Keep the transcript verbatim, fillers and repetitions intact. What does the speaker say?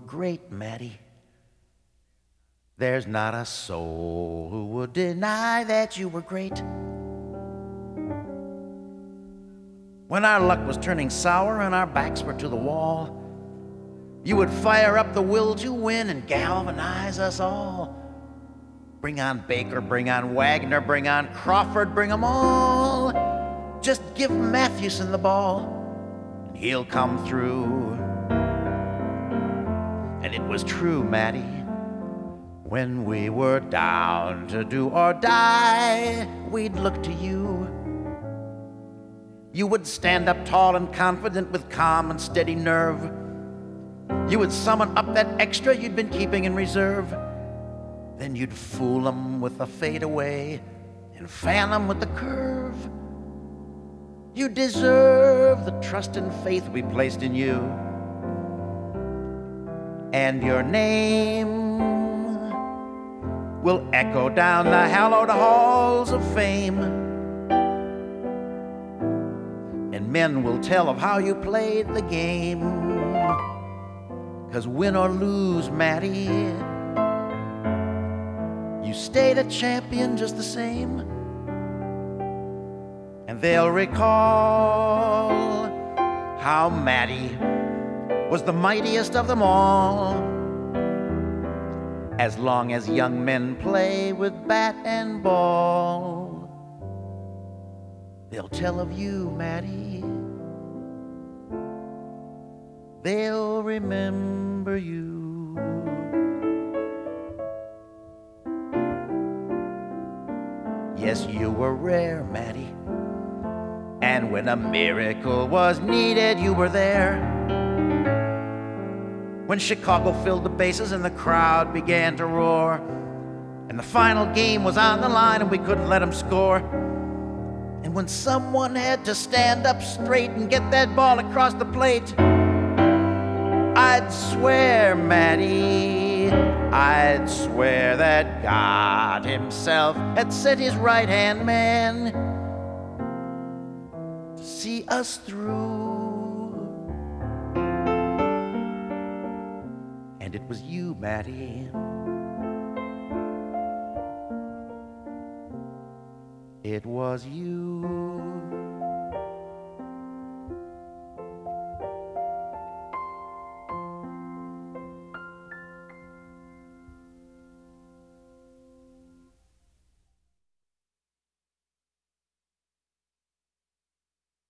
great, Matty. There's not a soul who would deny that you were great. When our luck was turning sour and our backs were to the wall, you would fire up the will to win and galvanize us all. Bring on Baker, bring on Wagner, bring on Crawford, bring 'em all. Just give Mathewson the ball, and he'll come through. And it was true, Matty. When we were down to do or die, we'd look to you. You would stand up tall and confident with calm and steady nerve. You would summon up that extra you'd been keeping in reserve. Then you'd fool 'em with a fadeaway and fan 'em with the curve. You deserve the trust and faith we placed in you. And your name will echo down the hallowed halls of fame. And men will tell of how you played the game. 'Cause win or lose, Matty, you stayed a champion just the same. And they'll recall how Matty was the mightiest of them all. As long as young men play with bat and ball, they'll tell of you, Matty. They'll remember you. Yes, you were rare, Matty. And when a miracle was needed, you were there. When Chicago filled the bases and the crowd began to roar, and the final game was on the line and we couldn't let them score. And when someone had to stand up straight and get that ball across the plate, I'd swear, Matty, I'd swear that God himself had sent his right-hand man to see us through. And it was you, Matty. It was you.